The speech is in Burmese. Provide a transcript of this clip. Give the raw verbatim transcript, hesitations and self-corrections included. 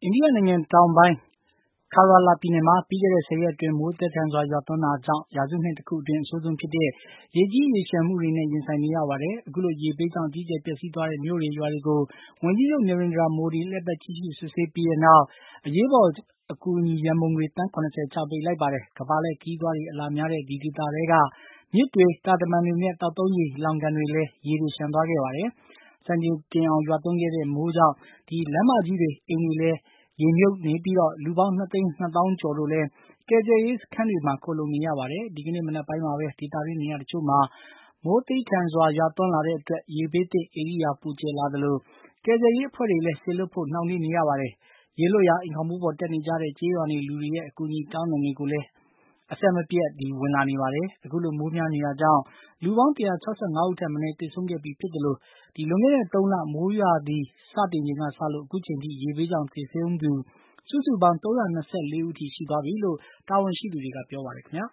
အိန္ဒိယနိုင်ငံတောင်ပိုင်း Kerala ပြည်နယ်မှာ ပြီးခဲ့တဲ့ ဆယ်ရက်အတွင်း မိုးသည်းထန်စွာ ရွာသွန်းတာကြောင့် ရာစုနှစ်တခုအတွင်း အဆိုးဆုံးဖြစ်တဲ့ ရေကြီးရေလျှံမှုတွေနဲ့ ရင်ဆိုင်နေရပါတယ်။ အခုလို ရေဘေးကြောင့် အကြီးအကျယ်ပျက်စီးသွားတဲ့ မြို့တွေ ရွာတွေကို ဝန်ကြီးချုပ် Narendra Modi လှည့်ပတ် ကြည့်ရှုစစ်ဆေးပြီးတဲ့နောက် အရေးပေါ် အကူအညီရန်ပုံငွေ သန်း ၇၀ ချပေးလိုက်ပါတယ်။ ကမ္ဘာလှည့်ခရီးသွားတွေ အလာများတဲ့ ဒီဒေသထဲက မြစ်တွေ၊ တာတမံတွေနဲ့ သောက်သုံးရေလှောင်ကန်တွေလည်း ရေတွေလျှံသွားခဲ့ပါတယ်။ စံချိန်တင်အောင် ရွာသွန်းခဲ့တဲ့ မိုးကြောင့် လမ်းမကြီးတွေ၊ အိမ်တွေလည်း ရေမြုပ်နေပြီး လူပေါင်း ၂ သိန်း ၂ သောင်းကျော်တို့လည်း ကယ်ဆယ်ရေးစခန်းတွေမှာ ခိုလှုံနေရပါတယ်။ ဒီကနေ့ မနက်ပိုင်းမှာပဲ ဒေသတွင်း နေရာတချို့မှာ မိုးသည်းထန်စွာ ရွာသွန်းလာတဲ့အတွက် ရေဘေးသင့် ဧရိယာ ပိုကျယ်လာသလို ကယ်ဆယ်ရေးအဖွဲ့တွေလည်း စေလွှတ်ဖို့ နှောင့်နှေးနေရပါတယ်။ ရေလွတ်ရာ အိမ်ခေါင်မိုးပေါ် တက်နေကြတဲ့ ကျေးရွာနေလူတွေရဲ့ အကူအညီတောင်းသံတွေကိုလည်း အဆက်မပြတ် ဝင်လာနေပါတယ်။ အခုလို မိုးများနေတာကြောင့် လူပေါင်း ၁၆၅ ဦးထက်မနည်း သေဆုံးခဲ့ပြီးဖြစ်သလို လွန်ခဲ့တဲ့ သုံးလ မိုးရာသီ စတင်ချိန်ကစလို့ အခုချိန်ထိ ရေဘေးကြောင့် သေဆုံးသူ စုစုပေါင်း ၃၂၄ ဦးထိ ရှိသွားပြီလို့ တာဝန်ရှိသူတွေက ပြောပါတယ်ခင်ဗျာ